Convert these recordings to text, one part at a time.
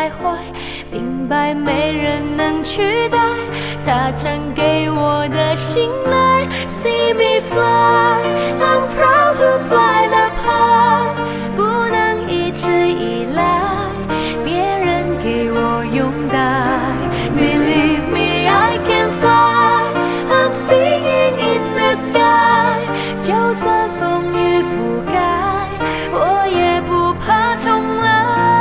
徘徊，明白没人能取代他曾给我的信赖。 See me fly, I'm proud to fly that high， 不能一直依赖别人给我拥戴。 Believe me, I can fly, I'm singing in the sky， 就算风雨覆盖，我也不怕重来。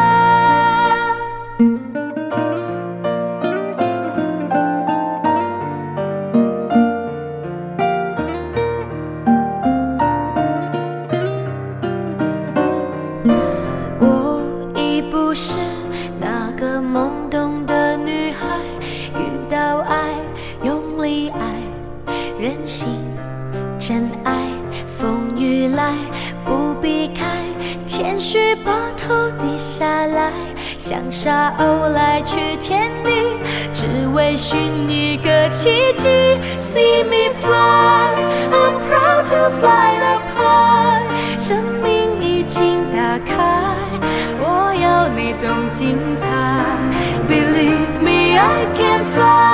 我已不是那个懵懂的女孩，遇到爱用力爱，任性真爱，风雨来不避开，谦虚把头低下来，像沙鸥来去天地，只为寻一个奇迹。 See me fly, I'm proud to fly up high， 生命已经打开，我要那种精彩。 Believe me, I can fly